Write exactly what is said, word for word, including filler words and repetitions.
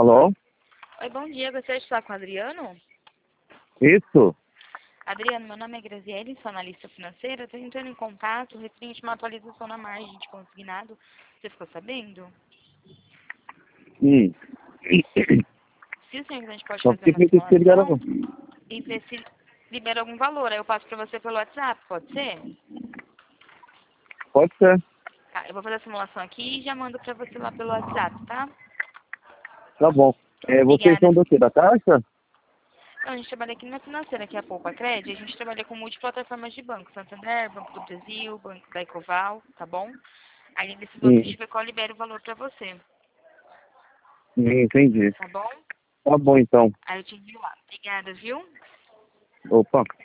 Alô? Oi, bom dia. Gostaria de falar com o Adriano? Isso? Adriano, meu nome é Graziele, sou analista financeira. Estou entrando em contato referente a uma atualização na margem de consignado. Você ficou sabendo? Hum. Se o senhor a gente pode Só fazer que uma me que ligaram. simulação e ver se libera algum valor. Aí eu passo para você pelo WhatsApp, pode ser? Pode ser. Tá, eu vou fazer a simulação aqui e já mando para você lá pelo WhatsApp, tá? Tá bom. É, vocês Obrigada. são do quê? Da Caixa? Não, a gente trabalha aqui na financeira, que é a Poupa Cred. A gente trabalha com multiplataformas de banco. Santander, Banco do Brasil, Banco da Ecoval, tá bom? Aí desses outros a Hum. gente vê qual libera o valor para você, Hum, entendi. tá bom? Tá bom então. Aí eu te envio lá. Obrigada, viu? Opa.